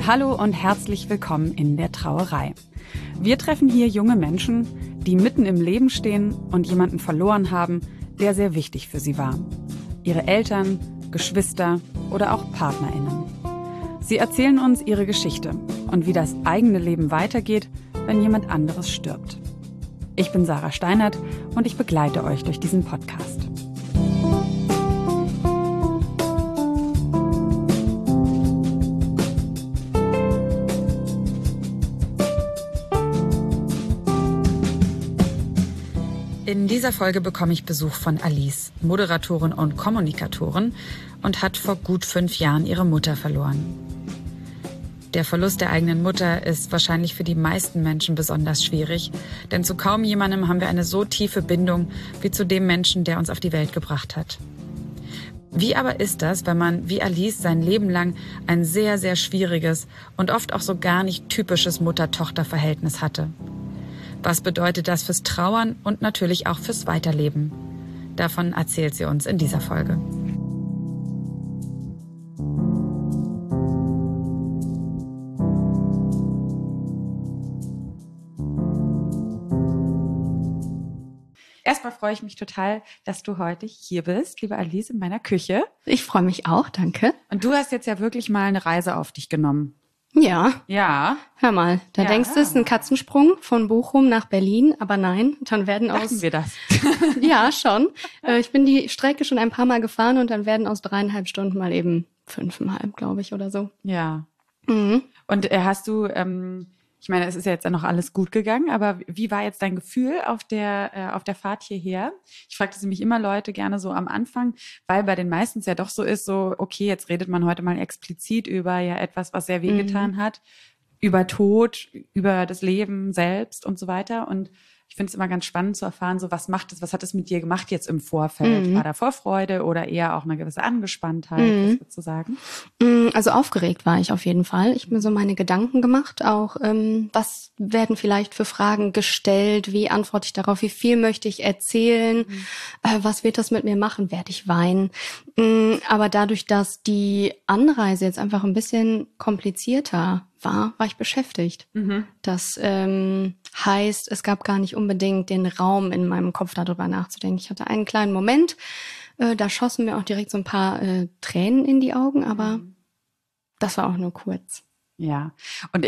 Hallo und herzlich willkommen in der Trauerei. Wir treffen hier junge Menschen, die mitten im Leben stehen und jemanden verloren haben, der sehr wichtig für sie war. Ihre Eltern, Geschwister oder auch PartnerInnen. Sie erzählen uns ihre Geschichte und wie das eigene Leben weitergeht, wenn jemand anderes stirbt. Ich bin Sarah Steinert und ich begleite euch durch diesen Podcast. In dieser Folge bekomme ich Besuch von Alice, Moderatorin und Kommunikatorin, und hat vor gut 5 Jahren ihre Mutter verloren. Der Verlust der eigenen Mutter ist wahrscheinlich für die meisten Menschen besonders schwierig, denn zu kaum jemandem haben wir eine so tiefe Bindung wie zu dem Menschen, der uns auf die Welt gebracht hat. Wie aber ist das, wenn man wie Alice sein Leben lang ein sehr, sehr schwieriges und oft auch so gar nicht typisches Mutter-Tochter-Verhältnis hatte? Was bedeutet das fürs Trauern und natürlich auch fürs Weiterleben? Davon erzählt sie uns in dieser Folge. Erstmal freue ich mich total, dass du heute hier bist, liebe Alice, in meiner Küche. Ich freue mich auch, danke. Und du hast jetzt ja wirklich mal eine Reise auf dich genommen. Ja. Ja. Hör mal, da denkst du, es ist ein Katzensprung von Bochum nach Berlin, aber nein, dann werden Dachten wir das? Ja, schon. Ich bin die Strecke schon ein paar Mal gefahren und dann werden aus 3,5 Stunden mal eben 5,5, glaube ich, oder so. Ja. Mhm. Und hast du, ich meine, es ist ja jetzt noch alles gut gegangen, aber wie war jetzt dein Gefühl auf der Fahrt hierher? Ich frage das nämlich immer Leute gerne so am Anfang, weil bei den meisten es ja doch so ist, so, okay, jetzt redet man heute mal explizit über ja etwas, was sehr wehgetan hat, über Tod, über das Leben selbst und so weiter. Und ich finde es immer ganz spannend zu erfahren, so was hat es mit dir gemacht jetzt im Vorfeld? War da Vorfreude oder eher auch eine gewisse Angespanntheit, was würdest du sagen? Also aufgeregt war ich auf jeden Fall. Ich habe mir so meine Gedanken gemacht, auch was werden vielleicht für Fragen gestellt, wie antworte ich darauf, wie viel möchte ich erzählen, was wird das mit mir machen, werde ich weinen. Aber dadurch, dass die Anreise jetzt einfach ein bisschen komplizierter war ich beschäftigt. Das heißt, es gab gar nicht unbedingt den Raum in meinem Kopf, darüber nachzudenken. Ich hatte einen kleinen Moment, da schossen mir auch direkt so ein paar Tränen in die Augen, aber das war auch nur kurz. Ja, und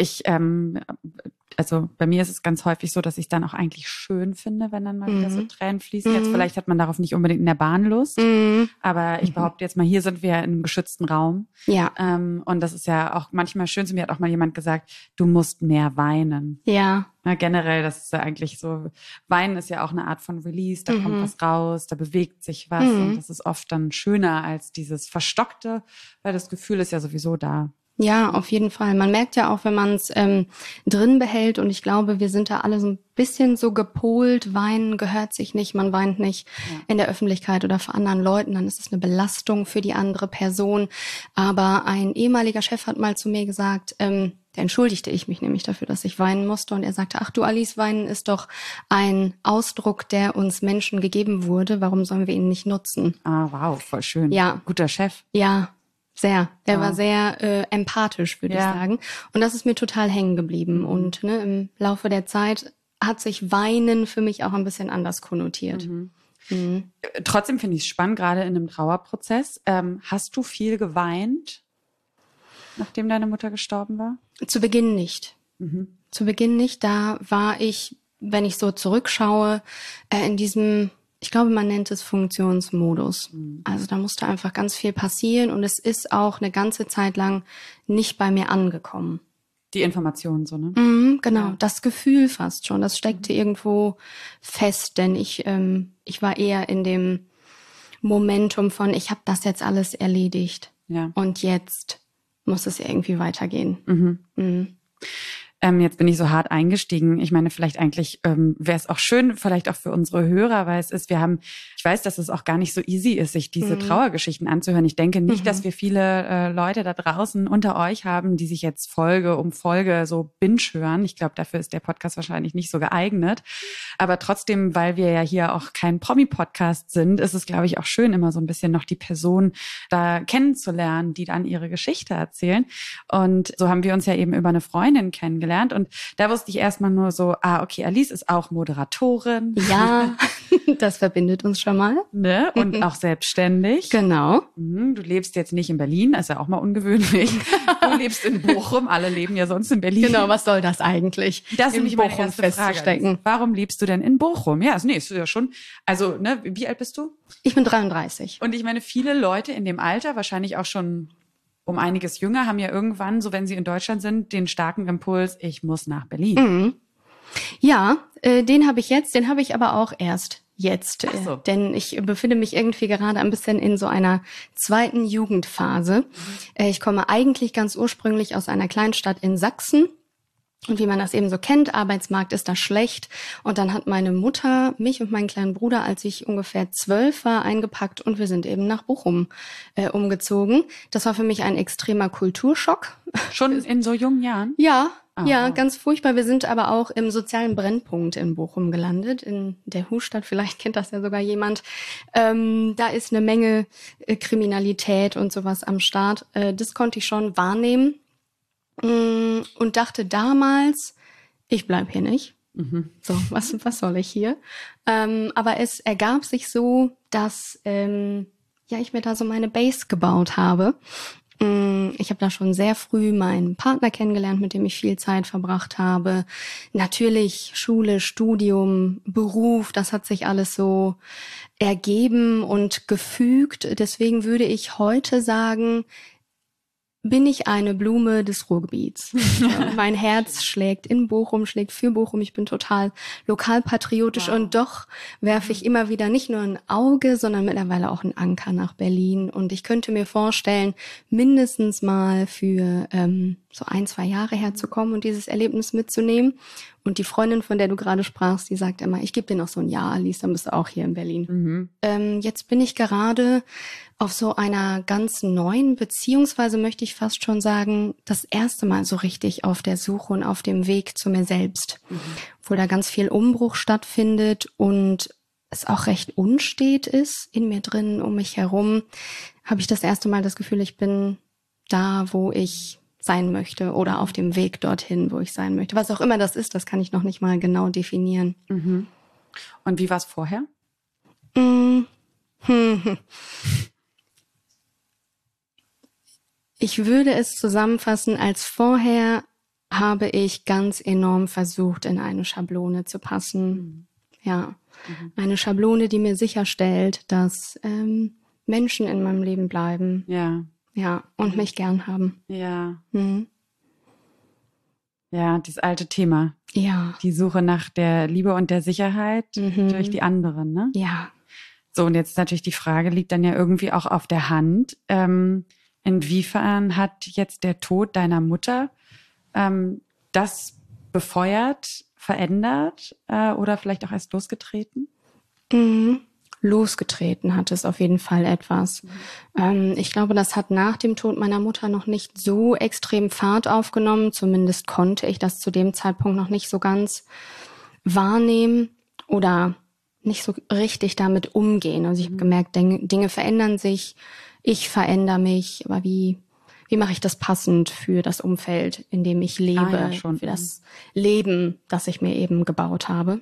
also bei mir ist es ganz häufig so, dass ich es dann auch eigentlich schön finde, wenn dann mal wieder so Tränen fließen. Jetzt vielleicht hat man darauf nicht unbedingt in der Bahn Lust, aber ich behaupte jetzt mal, hier sind wir in einem geschützten Raum. Ja. Und das ist ja auch manchmal schön. Zu mir hat auch mal jemand gesagt, du musst mehr weinen. Ja. Na, generell, das ist ja eigentlich so, Weinen ist ja auch eine Art von Release, da kommt was raus, da bewegt sich was und das ist oft dann schöner als dieses Verstockte, weil das Gefühl ist ja sowieso da. Ja, auf jeden Fall. Man merkt ja auch, wenn man es drin behält, und ich glaube, wir sind da alle so ein bisschen so gepolt, weinen gehört sich nicht, man weint nicht in der Öffentlichkeit oder vor anderen Leuten, dann ist es eine Belastung für die andere Person. Aber ein ehemaliger Chef hat mal zu mir gesagt, da entschuldigte ich mich nämlich dafür, dass ich weinen musste, und er sagte, ach du Alice, weinen ist doch ein Ausdruck, der uns Menschen gegeben wurde, warum sollen wir ihn nicht nutzen? Ah, wow, voll schön. Ja. Guter Chef. Ja. Sehr. Der war sehr empathisch, würde ich sagen. Und das ist mir total hängen geblieben. Und im Laufe der Zeit hat sich Weinen für mich auch ein bisschen anders konnotiert. Trotzdem finde ich es spannend, gerade in einem Trauerprozess. Hast du viel geweint, nachdem deine Mutter gestorben war? Zu Beginn nicht. Zu Beginn nicht. Da war ich, wenn ich so zurückschaue, in diesem, ich glaube, man nennt es Funktionsmodus. Also da musste einfach ganz viel passieren und es ist auch eine ganze Zeit lang nicht bei mir angekommen. Die Informationen so, ne? Genau, das Gefühl fast schon. Das steckte irgendwo fest, denn ich war eher in dem Momentum von, ich habe das jetzt alles erledigt. Ja. Und jetzt muss es irgendwie weitergehen. Jetzt bin ich so hart eingestiegen. Ich meine, vielleicht eigentlich wäre es auch schön, vielleicht auch für unsere Hörer, weil ich weiß, dass es auch gar nicht so easy ist, sich diese Trauergeschichten anzuhören. Ich denke nicht, dass wir viele Leute da draußen unter euch haben, die sich jetzt Folge um Folge so binge hören. Ich glaube, dafür ist der Podcast wahrscheinlich nicht so geeignet. Aber trotzdem, weil wir ja hier auch kein Promi-Podcast sind, ist es, glaube ich, auch schön, immer so ein bisschen noch die Person da kennenzulernen, die dann ihre Geschichte erzählen. Und so haben wir uns ja eben über eine Freundin kennengelernt. Und da wusste ich erstmal nur so, okay, Alice ist auch Moderatorin. Ja, das verbindet uns schon mal. Ne? Und auch selbstständig. Genau. Du lebst jetzt nicht in Berlin, ist ja auch mal ungewöhnlich. Du lebst in Bochum, alle leben ja sonst in Berlin. Genau, was soll das eigentlich? Das ist in nämlich meine Bochum erste festzustecken. Frage. Warum lebst du denn in Bochum? Ja, nee, ist ja schon, also, ne, wie alt bist du? Ich bin 33. Und ich meine, viele Leute in dem Alter, wahrscheinlich auch schon um einiges jünger, haben ja irgendwann, so wenn sie in Deutschland sind, den starken Impuls, ich muss nach Berlin. Mhm. Ja, den habe ich aber auch erst jetzt. Ach so. Denn ich befinde mich irgendwie gerade ein bisschen in so einer zweiten Jugendphase. Ich komme eigentlich ganz ursprünglich aus einer Kleinstadt in Sachsen. Und wie man das eben so kennt, Arbeitsmarkt ist da schlecht. Und dann hat meine Mutter mich und meinen kleinen Bruder, als ich ungefähr 12 war, eingepackt und wir sind eben nach Bochum umgezogen. Das war für mich ein extremer Kulturschock. Schon in so jungen Jahren? Ja, ja, ganz furchtbar. Wir sind aber auch im sozialen Brennpunkt in Bochum gelandet, in der Husstadt. Vielleicht kennt das ja sogar jemand. Da ist eine Menge Kriminalität und sowas am Start. Das konnte ich schon wahrnehmen. Und dachte damals, ich bleib hier nicht. So, was soll ich hier? Aber es ergab sich so, dass ich mir da so meine Base gebaut habe. Ich habe da schon sehr früh meinen Partner kennengelernt, mit dem ich viel Zeit verbracht habe. Natürlich Schule, Studium, Beruf, das hat sich alles so ergeben und gefügt. Deswegen würde ich heute sagen, bin ich eine Blume des Ruhrgebiets. Mein Herz schlägt in Bochum, schlägt für Bochum. Ich bin total lokalpatriotisch und doch werfe ich immer wieder nicht nur ein Auge, sondern mittlerweile auch einen Anker nach Berlin. Und ich könnte mir vorstellen, mindestens mal für so 1-2 Jahre herzukommen und dieses Erlebnis mitzunehmen. Und die Freundin, von der du gerade sprachst, die sagt immer, ich gebe dir noch so ein Jahr, Alice, dann bist du auch hier in Berlin. Jetzt bin ich gerade auf so einer ganz neuen, beziehungsweise möchte ich fast schon sagen, das erste Mal so richtig auf der Suche und auf dem Weg zu mir selbst. Obwohl da ganz viel Umbruch stattfindet und es auch recht unstet ist in mir drin, um mich herum, habe ich das erste Mal das Gefühl, ich bin da, wo ich sein möchte oder auf dem Weg dorthin, wo ich sein möchte. Was auch immer das ist, das kann ich noch nicht mal genau definieren. Und wie war es vorher? Ich würde es zusammenfassen, als vorher habe ich ganz enorm versucht, in eine Schablone zu passen. Ja, eine Schablone, die mir sicherstellt, dass Menschen in meinem Leben bleiben. Ja, und mich gern haben. Ja. Ja, dieses alte Thema. Ja. Die Suche nach der Liebe und der Sicherheit durch die anderen, ne? Ja. So, und jetzt natürlich die Frage, liegt dann ja irgendwie auch auf der Hand. Inwiefern hat jetzt der Tod deiner Mutter das befeuert, verändert oder vielleicht auch erst losgetreten? Losgetreten hat es auf jeden Fall etwas. Ich glaube, das hat nach dem Tod meiner Mutter noch nicht so extrem Fahrt aufgenommen. Zumindest konnte ich das zu dem Zeitpunkt noch nicht so ganz wahrnehmen oder nicht so richtig damit umgehen. Also ich habe gemerkt, Dinge verändern sich, ich verändere mich, aber wie mache ich das passend für das Umfeld, in dem ich lebe, für das Leben, das ich mir eben gebaut habe?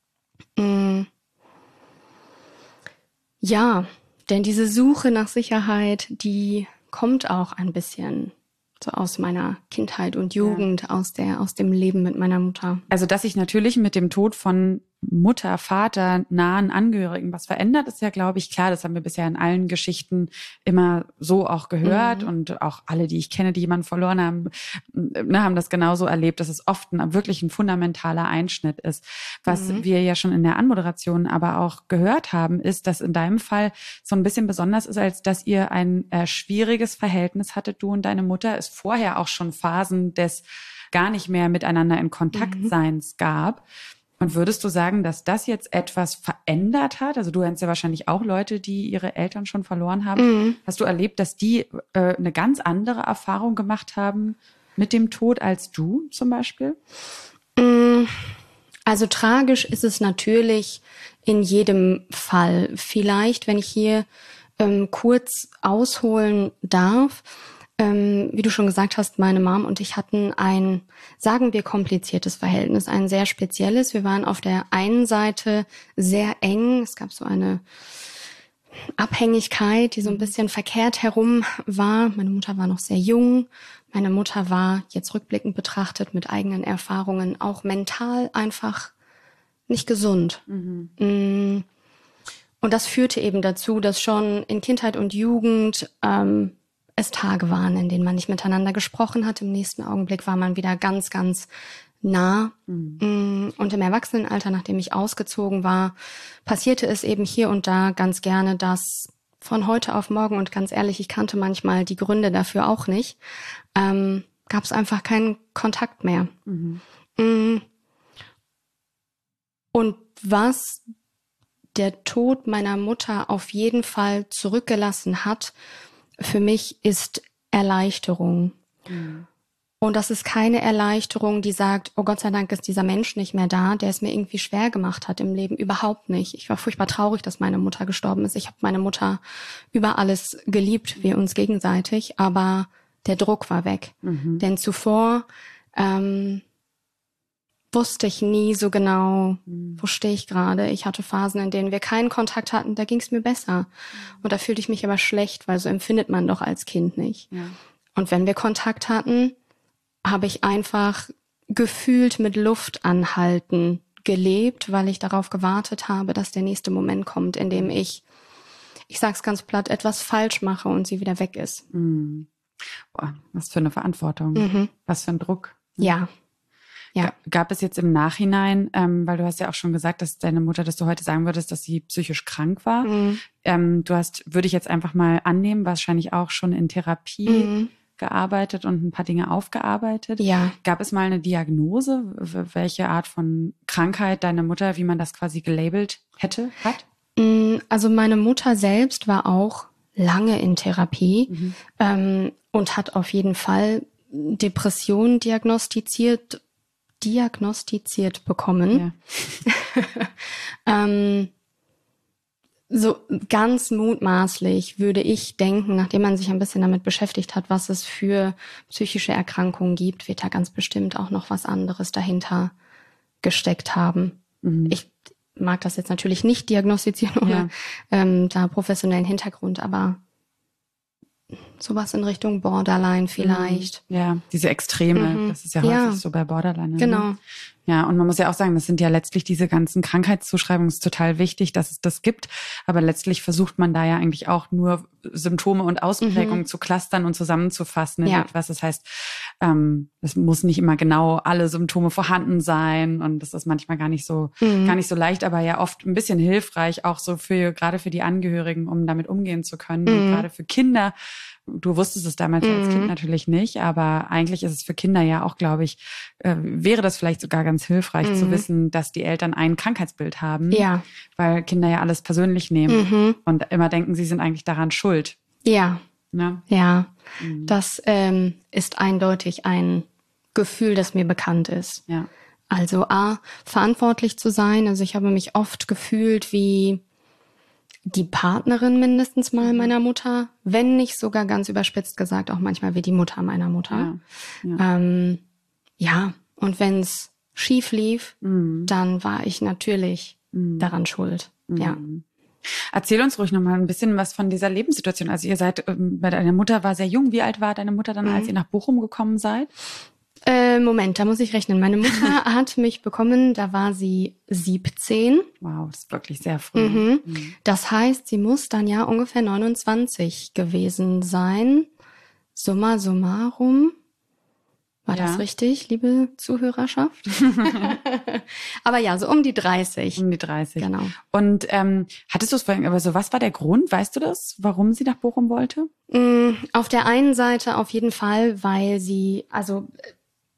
Ja, denn diese Suche nach Sicherheit, die kommt auch ein bisschen so aus meiner Kindheit und Jugend, aus dem Leben mit meiner Mutter. Also, dass sich natürlich mit dem Tod von Mutter, Vater, nahen Angehörigen was verändert, ist ja, glaube ich, klar. Das haben wir bisher in allen Geschichten immer so auch gehört. Und auch alle, die ich kenne, die jemanden verloren haben, haben das genauso erlebt, dass es oft wirklich ein fundamentaler Einschnitt ist. Was wir ja schon in der Anmoderation aber auch gehört haben, ist, dass in deinem Fall so ein bisschen besonders ist, als dass ihr ein schwieriges Verhältnis hattet, du und deine Mutter, es vorher auch schon Phasen des gar nicht mehr miteinander in Kontakt seins gab. Und würdest du sagen, dass das jetzt etwas verändert hat? Also du kennst ja wahrscheinlich auch Leute, die ihre Eltern schon verloren haben. Hast du erlebt, dass die eine ganz andere Erfahrung gemacht haben mit dem Tod als du zum Beispiel? Also tragisch ist es natürlich in jedem Fall. Vielleicht, wenn ich hier kurz ausholen darf, wie du schon gesagt hast, meine Mom und ich hatten ein, sagen wir, kompliziertes Verhältnis, ein sehr spezielles. Wir waren auf der einen Seite sehr eng. Es gab so eine Abhängigkeit, die so ein bisschen verkehrt herum war. Meine Mutter war noch sehr jung. Meine Mutter war, jetzt rückblickend betrachtet, mit eigenen Erfahrungen auch mental einfach nicht gesund. Und das führte eben dazu, dass schon in Kindheit und Jugend es Tage waren, in denen man nicht miteinander gesprochen hat. Im nächsten Augenblick war man wieder ganz, ganz nah. Und im Erwachsenenalter, nachdem ich ausgezogen war, passierte es eben hier und da ganz gerne, dass von heute auf morgen, und ganz ehrlich, ich kannte manchmal die Gründe dafür auch nicht, gab es einfach keinen Kontakt mehr. Und was der Tod meiner Mutter auf jeden Fall zurückgelassen hat, für mich ist Erleichterung. Und das ist keine Erleichterung, die sagt, oh Gott sei Dank ist dieser Mensch nicht mehr da, der es mir irgendwie schwer gemacht hat im Leben. Überhaupt nicht. Ich war furchtbar traurig, dass meine Mutter gestorben ist. Ich habe meine Mutter über alles geliebt, wir uns gegenseitig, aber der Druck war weg. Denn zuvor wusste ich nie so genau, wo stehe ich gerade. Ich hatte Phasen, in denen wir keinen Kontakt hatten, da ging es mir besser. Und da fühlte ich mich aber schlecht, weil so empfindet man doch als Kind nicht. Ja. Und wenn wir Kontakt hatten, habe ich einfach gefühlt mit Luft anhalten gelebt, weil ich darauf gewartet habe, dass der nächste Moment kommt, in dem ich sag's ganz platt, etwas falsch mache und sie wieder weg ist. Boah, was für eine Verantwortung, was für ein Druck. Ja. Ja. Gab es jetzt im Nachhinein, weil du hast ja auch schon gesagt, dass deine Mutter, dass du heute sagen würdest, dass sie psychisch krank war. Du hast, würde ich jetzt einfach mal annehmen, wahrscheinlich auch schon in Therapie gearbeitet und ein paar Dinge aufgearbeitet. Ja. Gab es mal eine Diagnose, welche Art von Krankheit deine Mutter, wie man das quasi gelabelt hat? Also meine Mutter selbst war auch lange in Therapie und hat auf jeden Fall Depressionen diagnostiziert bekommen. Ja. So ganz mutmaßlich würde ich denken, nachdem man sich ein bisschen damit beschäftigt hat, was es für psychische Erkrankungen gibt, wird da ganz bestimmt auch noch was anderes dahinter gesteckt haben. Ich mag das jetzt natürlich nicht diagnostizieren ohne da professionellen Hintergrund, aber sowas in Richtung Borderline vielleicht. Ja, diese Extreme, das ist ja häufig so bei Borderline. Genau. Ne? Ja, und man muss ja auch sagen, das sind ja letztlich diese ganzen Krankheitszuschreibungen, es ist total wichtig, dass es das gibt, aber letztlich versucht man da ja eigentlich auch nur Symptome und Ausprägungen zu clustern und zusammenzufassen in etwas. Das heißt, es muss nicht immer genau alle Symptome vorhanden sein und das ist manchmal gar nicht so leicht, aber ja oft ein bisschen hilfreich, auch so gerade für die Angehörigen, um damit umgehen zu können. Und gerade für Kinder, du wusstest es damals als Kind natürlich nicht, aber eigentlich ist es für Kinder ja auch, glaube ich, wäre das vielleicht sogar ganz hilfreich zu wissen, dass die Eltern ein Krankheitsbild haben, weil Kinder ja alles persönlich nehmen und immer denken, sie sind eigentlich daran schuld. Ja. Das ist eindeutig ein Gefühl, das mir bekannt ist. Ja. Also verantwortlich zu sein. Also ich habe mich oft gefühlt wie die Partnerin mindestens mal meiner Mutter, wenn nicht sogar ganz überspitzt gesagt, auch manchmal wie die Mutter meiner Mutter. Ja, und wenn es schief lief, dann war ich natürlich daran schuld. Ja. Erzähl uns ruhig noch mal ein bisschen was von dieser Lebenssituation. Also ihr seid, bei deiner Mutter war sehr jung. Wie alt war deine Mutter dann, als ihr nach Bochum gekommen seid? Moment, da muss ich rechnen. Meine Mutter hat mich bekommen, da war sie 17. Wow, das ist wirklich sehr früh. Das heißt, sie muss dann ja ungefähr 29 gewesen sein. Summa summarum. War das richtig, liebe Zuhörerschaft? Aber ja, so um die 30. Um die 30. Genau. Und hattest du es vorhin, aber so, was war der Grund? Weißt du das, warum sie nach Bochum wollte? Auf der einen Seite auf jeden Fall, weil sie, also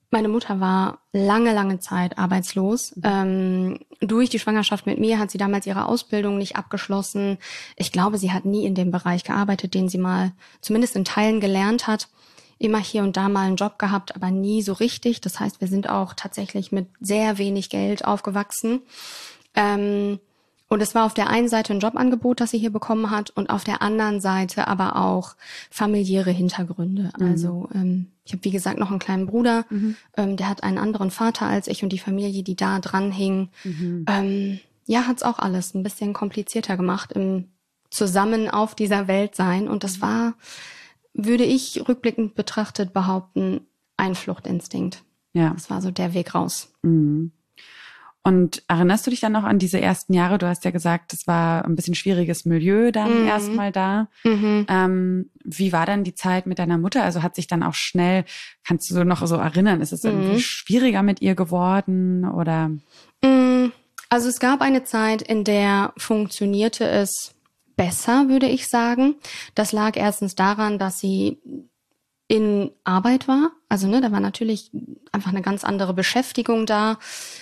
Meine Mutter war lange Zeit arbeitslos. Durch die Schwangerschaft mit mir hat sie damals ihre Ausbildung nicht abgeschlossen. Ich glaube, sie hat nie in dem Bereich gearbeitet, den sie mal zumindest in Teilen gelernt hat. Immer hier und da mal einen Job gehabt, aber nie so richtig. Das heißt, wir sind auch tatsächlich mit sehr wenig Geld aufgewachsen. Und es war auf der einen Seite ein Jobangebot, das sie hier bekommen hat, und auf der anderen Seite aber auch familiäre Hintergründe. Also ich habe, wie gesagt, noch einen kleinen Bruder, der hat einen anderen Vater als ich, und die Familie, die da dran hing, hat's auch alles ein bisschen komplizierter gemacht im Zusammen auf dieser Welt sein. Und das war, würde ich rückblickend betrachtet behaupten, ein Fluchtinstinkt. Ja. Das war so der Weg raus. Und erinnerst du dich dann noch an diese ersten Jahre? Du hast ja gesagt, es war ein bisschen schwieriges Milieu dann erstmal da. Wie war dann die Zeit mit deiner Mutter? Also hat sich dann auch schnell, kannst du noch so erinnern, ist es irgendwie schwieriger mit ihr geworden oder? Also es gab eine Zeit, in der funktionierte es besser, würde ich sagen. Das lag erstens daran, dass sie in Arbeit war. Also da war natürlich einfach eine ganz andere Beschäftigung da.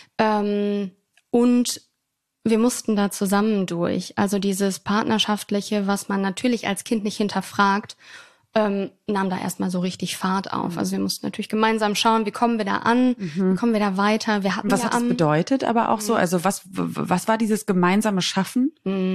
Und wir mussten da zusammen durch. Also dieses Partnerschaftliche, was man natürlich als Kind nicht hinterfragt, nahm da erstmal so richtig Fahrt auf. Also wir mussten natürlich gemeinsam schauen, wie kommen wir da an, wie kommen wir da weiter. Wir hatten was hat das bedeutet aber auch so? Also was war dieses gemeinsame Schaffen?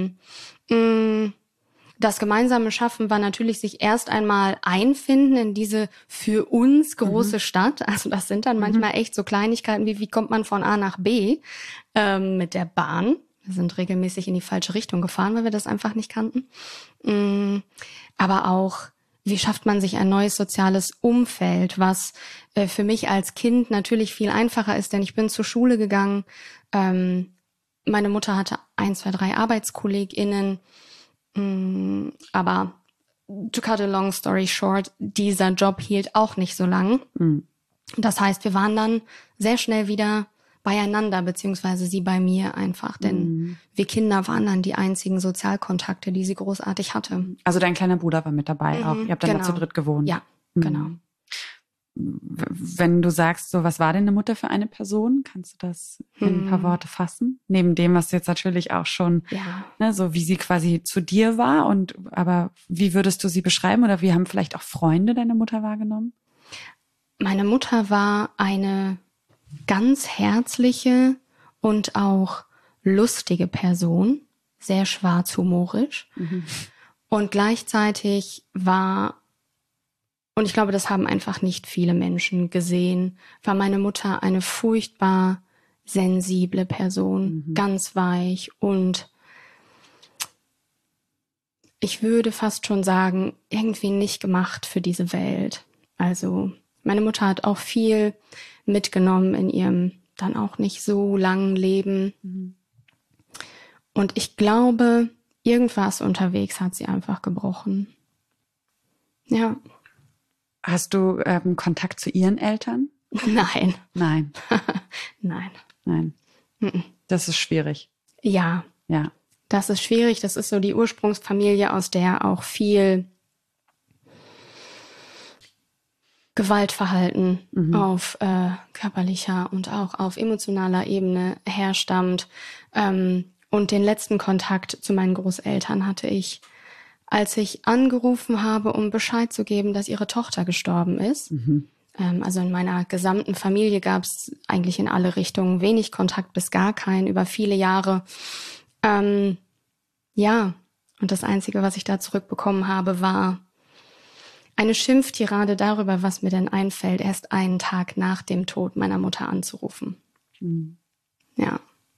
Das gemeinsame Schaffen war natürlich sich erst einmal einfinden in diese für uns große Stadt. Also das sind dann manchmal echt so Kleinigkeiten wie kommt man von A nach B mit der Bahn. Wir sind regelmäßig in die falsche Richtung gefahren, weil wir das einfach nicht kannten. Aber auch, wie schafft man sich ein neues soziales Umfeld, was für mich als Kind natürlich viel einfacher ist, denn ich bin zur Schule gegangen. Meine Mutter hatte 1, 2, 3 ArbeitskollegInnen. Aber to cut a long story short, dieser Job hielt auch nicht so lang. Das heißt, wir waren dann sehr schnell wieder beieinander, beziehungsweise sie bei mir einfach, denn wir Kinder waren dann die einzigen Sozialkontakte, die sie großartig hatte. Also dein kleiner Bruder war mit dabei auch. Ihr habt dann da zu dritt gewohnt. Ja, genau. Wenn du sagst, so, was war denn eine Mutter für eine Person? Kannst du das in ein paar Worte fassen? Neben dem, was jetzt natürlich auch schon, so wie sie quasi zu dir war, aber wie würdest du sie beschreiben oder wie haben vielleicht auch Freunde deine Mutter wahrgenommen? Meine Mutter war eine ganz herzliche und auch lustige Person, sehr schwarzhumorisch. Und gleichzeitig und ich glaube, das haben einfach nicht viele Menschen gesehen, war meine Mutter eine furchtbar sensible Person, ganz weich und ich würde fast schon sagen, irgendwie nicht gemacht für diese Welt. Also meine Mutter hat auch viel mitgenommen in ihrem dann auch nicht so langen Leben. Und ich glaube, irgendwas unterwegs hat sie einfach gebrochen. Ja. Hast du Kontakt zu ihren Eltern? Nein. Nein. Nein. Das ist schwierig. Ja. Das ist schwierig. Das ist so die Ursprungsfamilie, aus der auch viel Gewaltverhalten auf körperlicher und auch auf emotionaler Ebene herstammt. Und den letzten Kontakt zu meinen Großeltern hatte ich, als ich angerufen habe, um Bescheid zu geben, dass ihre Tochter gestorben ist. Also in meiner gesamten Familie gab es eigentlich in alle Richtungen wenig Kontakt bis gar keinen über viele Jahre. Und das Einzige, was ich da zurückbekommen habe, war eine Schimpftirade darüber, was mir denn einfällt, erst einen Tag nach dem Tod meiner Mutter anzurufen. Ja.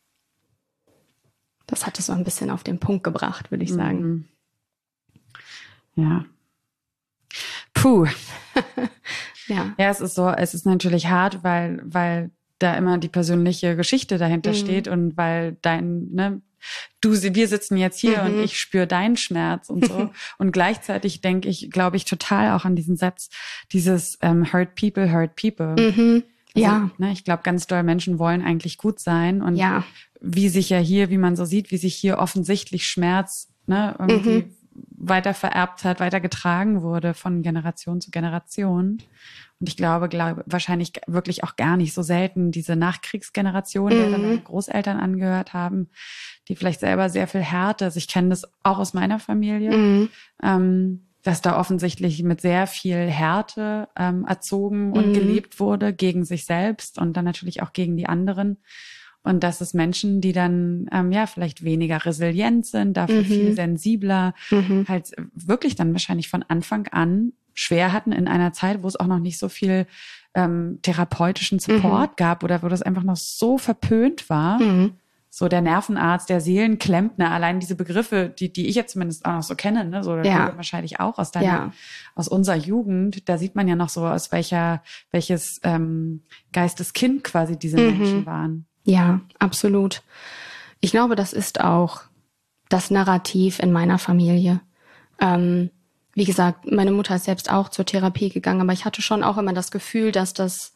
Das hat es so ein bisschen auf den Punkt gebracht, würde ich sagen. Ja. Puh. Ja, es ist natürlich hart, weil da immer die persönliche Geschichte dahinter steht und weil wir sitzen jetzt hier und ich spüre deinen Schmerz und so. Und gleichzeitig glaube ich total auch an diesen Satz, dieses hurt people. Also, ich glaube, ganz doll Menschen wollen eigentlich gut sein und wie man so sieht, wie sich hier offensichtlich Schmerz irgendwie weiter vererbt hat, weiter getragen wurde von Generation zu Generation. Und ich glaube wahrscheinlich wirklich auch gar nicht so selten diese Nachkriegsgeneration, der dann meine Großeltern angehört haben, die vielleicht selber sehr viel Härte, also ich kenne das auch aus meiner Familie, dass da offensichtlich mit sehr viel Härte erzogen und gelebt wurde gegen sich selbst und dann natürlich auch gegen die anderen. Und dass es Menschen, die dann vielleicht weniger resilient sind, dafür viel sensibler, halt wirklich dann wahrscheinlich von Anfang an schwer hatten in einer Zeit, wo es auch noch nicht so viel therapeutischen Support gab oder wo das einfach noch so verpönt war. So der Nervenarzt, der Seelenklempner, allein diese Begriffe, die ich jetzt zumindest auch noch so kenne, ne, so wahrscheinlich auch aus unserer Jugend, da sieht man ja noch so, aus welches Geisteskind quasi diese Menschen waren. Ja, absolut. Ich glaube, das ist auch das Narrativ in meiner Familie. Wie gesagt, meine Mutter ist selbst auch zur Therapie gegangen, aber ich hatte schon auch immer das Gefühl, dass das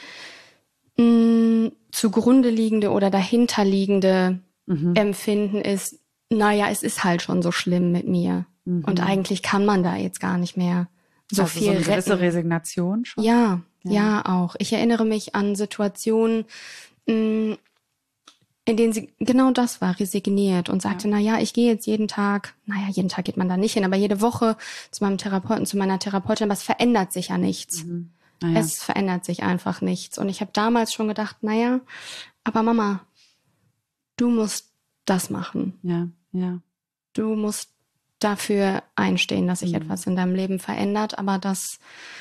zugrunde liegende oder dahinterliegende Empfinden ist, naja, es ist halt schon so schlimm mit mir. Und eigentlich kann man da jetzt gar nicht mehr so viel so eine gewisse retten. Resignation schon? Ja, auch. Ich erinnere mich an Situationen, in denen sie genau das war, resigniert und sagte, naja, ich gehe jetzt jeden Tag geht man da nicht hin, aber jede Woche zu meinem Therapeuten, zu meiner Therapeutin, aber es verändert sich ja nichts. Es verändert sich einfach nichts. Und ich habe damals schon gedacht, naja, aber Mama, du musst das machen. Ja. Du musst dafür einstehen, dass sich etwas in deinem Leben verändert, aber das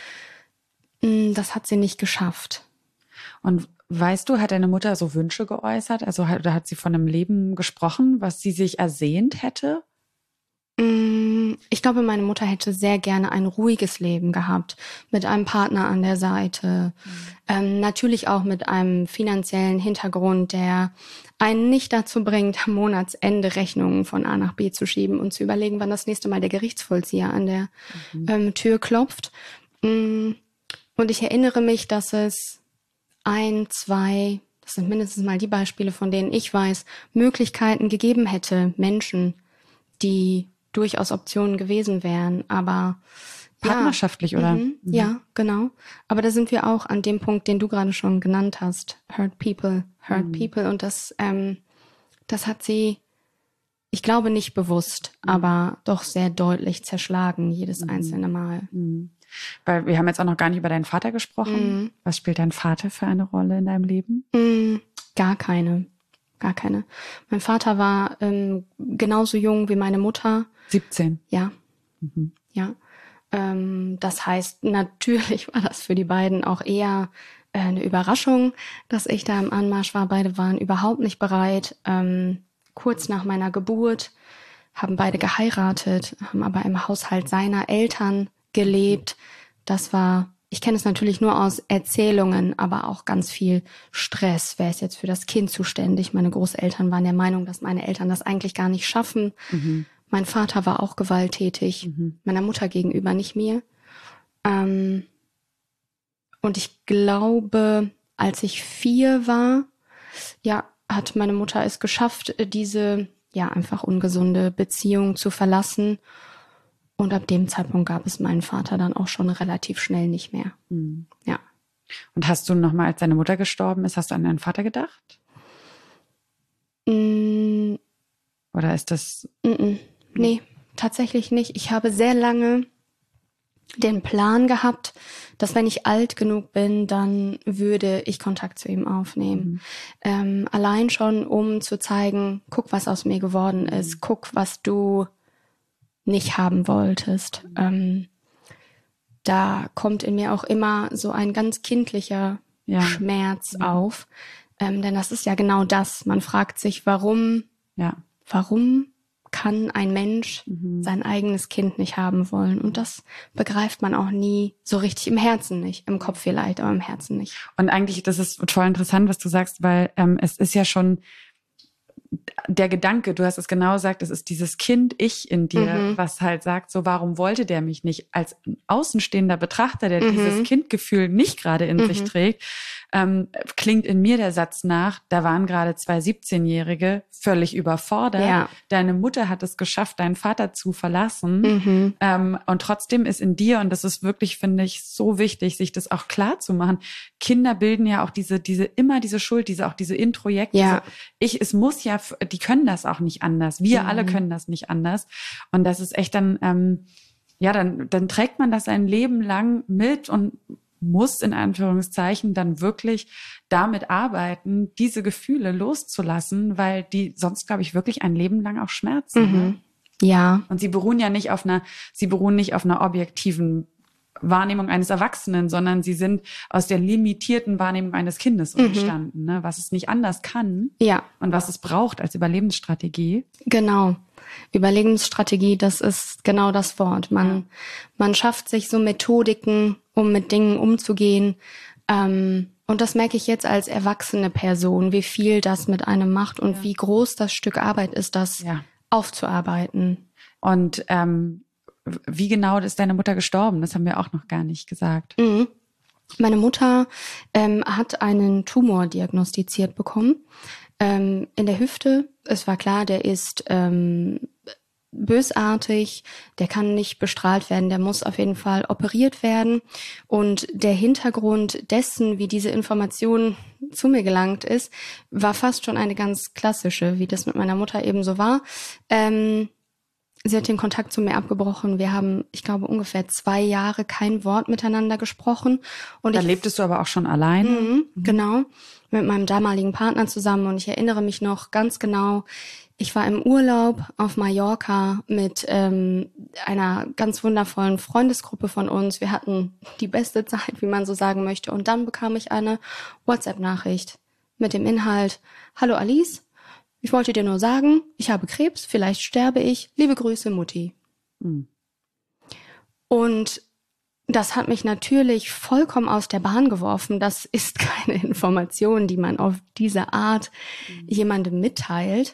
hat sie nicht geschafft. Und weißt du, hat deine Mutter so Wünsche geäußert? Also hat sie von einem Leben gesprochen, was sie sich ersehnt hätte? Ich glaube, meine Mutter hätte sehr gerne ein ruhiges Leben gehabt, mit einem Partner an der Seite. Natürlich auch mit einem finanziellen Hintergrund, der einen nicht dazu bringt, am Monatsende Rechnungen von A nach B zu schieben und zu überlegen, wann das nächste Mal der Gerichtsvollzieher an der Tür klopft. Und ich erinnere mich, dass es 1, 2, das sind mindestens mal die Beispiele, von denen ich weiß, Möglichkeiten gegeben hätte, Menschen, die durchaus Optionen gewesen wären, aber partnerschaftlich, oder? Ja, genau. Aber da sind wir auch an dem Punkt, den du gerade schon genannt hast. Hurt people. Und das hat sie, ich glaube nicht bewusst, aber doch sehr deutlich zerschlagen, jedes einzelne Mal. Weil wir haben jetzt auch noch gar nicht über deinen Vater gesprochen. Was spielt dein Vater für eine Rolle in deinem Leben? Gar keine. Mein Vater war genauso jung wie meine Mutter. 17. Ja. Ja. Das heißt, natürlich war das für die beiden auch eher eine Überraschung, dass ich da im Anmarsch war. Beide waren überhaupt nicht bereit. Kurz nach meiner Geburt haben beide geheiratet, haben aber im Haushalt seiner Eltern gelebt. Das war, ich kenne es natürlich nur aus Erzählungen, aber auch ganz viel Stress. Wer ist jetzt für das Kind zuständig? Meine Großeltern waren der Meinung, dass meine Eltern das eigentlich gar nicht schaffen. Mein Vater war auch gewalttätig, meiner Mutter gegenüber, nicht mir. Und ich glaube, als ich 4 war, hat meine Mutter es geschafft, diese einfach ungesunde Beziehung zu verlassen. Und ab dem Zeitpunkt gab es meinen Vater dann auch schon relativ schnell nicht mehr. Ja. Und hast du nochmal, als deine Mutter gestorben ist, hast du an deinen Vater gedacht? Oder ist das... Nee, tatsächlich nicht. Ich habe sehr lange den Plan gehabt, dass wenn ich alt genug bin, dann würde ich Kontakt zu ihm aufnehmen. Allein schon, um zu zeigen, guck, was aus mir geworden ist, guck, was du nicht haben wolltest. Da kommt in mir auch immer so ein ganz kindlicher Schmerz auf. Denn das ist ja genau das. Man fragt sich, warum kann ein Mensch sein eigenes Kind nicht haben wollen? Und das begreift man auch nie so richtig, im Herzen nicht. Im Kopf vielleicht, aber im Herzen nicht. Und eigentlich, das ist voll interessant, was du sagst, weil es ist ja schon der Gedanke, du hast es genau gesagt, es ist dieses Kind-Ich in dir, was halt sagt, so, warum wollte der mich nicht? Als außenstehender Betrachter, der dieses Kindgefühl nicht gerade in sich trägt, klingt in mir der Satz nach, da waren gerade 2 17-Jährige völlig überfordert. Ja. Deine Mutter hat es geschafft, deinen Vater zu verlassen. Und trotzdem ist in dir, und das ist wirklich, finde ich, so wichtig, sich das auch klar zu machen. Kinder bilden ja auch diese Schuld, diese Introjekte. Ja. Es muss ja, die können das auch nicht anders. Wir alle können das nicht anders. Und das ist echt dann, dann trägt man das ein Leben lang mit und muss in Anführungszeichen dann wirklich damit arbeiten, diese Gefühle loszulassen, weil die sonst, glaube ich, wirklich ein Leben lang auch schmerzen. Ne? Ja. Und sie beruhen nicht auf einer objektiven Wahrnehmung eines Erwachsenen, sondern sie sind aus der limitierten Wahrnehmung eines Kindes entstanden, ne? Was es nicht anders kann und was es braucht als Überlebensstrategie. Genau. Überlebensstrategie, das ist genau das Wort. Man schafft sich so Methodiken, um mit Dingen umzugehen. Und das merke ich jetzt als erwachsene Person, wie viel das mit einem macht und wie groß das Stück Arbeit ist, das aufzuarbeiten. Und wie genau ist deine Mutter gestorben? Das haben wir auch noch gar nicht gesagt. Meine Mutter hat einen Tumor diagnostiziert bekommen in der Hüfte. Es war klar, der ist bösartig, der kann nicht bestrahlt werden, der muss auf jeden Fall operiert werden. Und der Hintergrund dessen, wie diese Information zu mir gelangt ist, war fast schon eine ganz klassische, wie das mit meiner Mutter eben so war. Sie hat den Kontakt zu mir abgebrochen. Wir haben, ich glaube, ungefähr 2 Jahre kein Wort miteinander gesprochen. Und da lebtest du aber auch schon allein? Genau, mit meinem damaligen Partner zusammen. Und ich erinnere mich noch ganz genau, ich war im Urlaub auf Mallorca mit einer ganz wundervollen Freundesgruppe von uns. Wir hatten die beste Zeit, wie man so sagen möchte. Und dann bekam ich eine WhatsApp-Nachricht mit dem Inhalt: Hallo Alice, ich wollte dir nur sagen, ich habe Krebs, vielleicht sterbe ich. Liebe Grüße, Mutti. Und das hat mich natürlich vollkommen aus der Bahn geworfen. Das ist keine Information, die man auf diese Art jemandem mitteilt.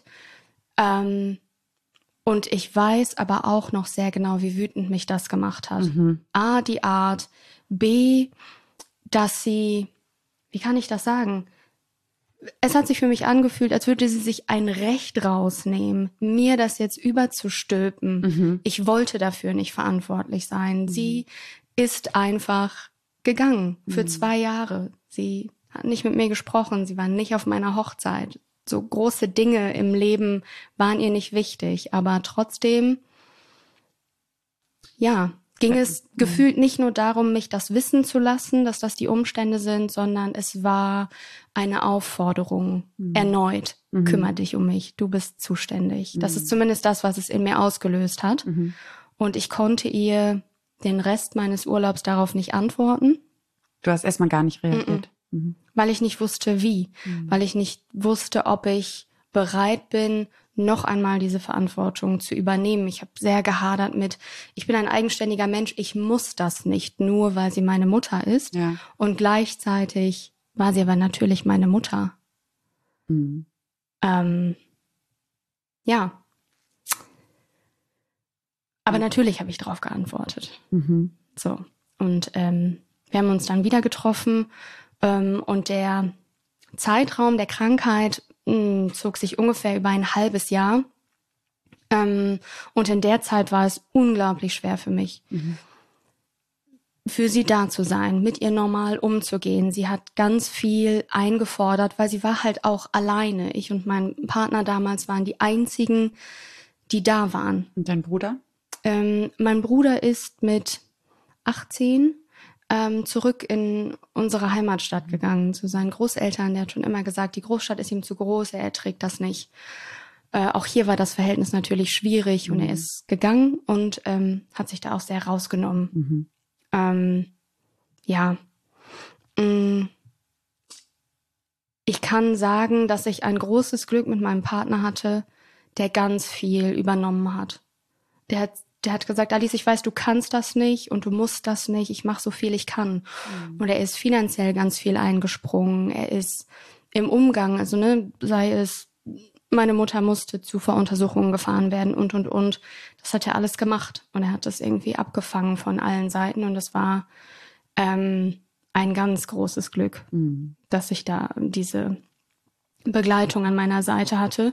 Und ich weiß aber auch noch sehr genau, wie wütend mich das gemacht hat. A, die Art. B, dass sie, wie kann ich das sagen? Es hat sich für mich angefühlt, als würde sie sich ein Recht rausnehmen, mir das jetzt überzustülpen. Ich wollte dafür nicht verantwortlich sein. Sie ist einfach gegangen für 2 Jahre. Sie hat nicht mit mir gesprochen. Sie war nicht auf meiner Hochzeit. So große Dinge im Leben waren ihr nicht wichtig. Aber trotzdem, ging es gefühlt nicht nur darum, mich das wissen zu lassen, dass das die Umstände sind, sondern es war eine Aufforderung erneut. Kümmere dich um mich, du bist zuständig. Das ist zumindest das, was es in mir ausgelöst hat. Und ich konnte ihr den Rest meines Urlaubs darauf nicht antworten. Du hast erstmal gar nicht reagiert. Weil ich nicht wusste, wie. Weil ich nicht wusste, ob ich bereit bin, noch einmal diese Verantwortung zu übernehmen. Ich habe sehr gehadert mit, ich bin ein eigenständiger Mensch, ich muss das nicht, nur weil sie meine Mutter ist. Ja. Und gleichzeitig war sie aber natürlich meine Mutter. Ja. Aber natürlich habe ich darauf geantwortet. So. Und wir haben uns dann wieder getroffen und der Zeitraum der Krankheit zog sich ungefähr über ein halbes Jahr. Und in der Zeit war es unglaublich schwer für mich, für sie da zu sein, mit ihr normal umzugehen. Sie hat ganz viel eingefordert, weil sie war halt auch alleine. Ich und mein Partner damals waren die einzigen, die da waren. Und dein Bruder? Mein Bruder ist mit 18 zurück in unsere Heimatstadt gegangen, zu seinen Großeltern. Der hat schon immer gesagt, die Großstadt ist ihm zu groß, er erträgt das nicht. Auch hier war das Verhältnis natürlich schwierig und er ist gegangen und hat sich da auch sehr rausgenommen. Ich kann sagen, dass ich ein großes Glück mit meinem Partner hatte, der ganz viel übernommen hat. Der hat gesagt, Alice, ich weiß, du kannst das nicht und du musst das nicht. Ich mache so viel ich kann. Und er ist finanziell ganz viel eingesprungen. Er ist im Umgang, also sei es Meine Mutter musste zu Voruntersuchungen gefahren werden und. Das hat er alles gemacht. Und er hat das irgendwie abgefangen von allen Seiten. Und das war ein ganz großes Glück, dass ich da diese Begleitung an meiner Seite hatte.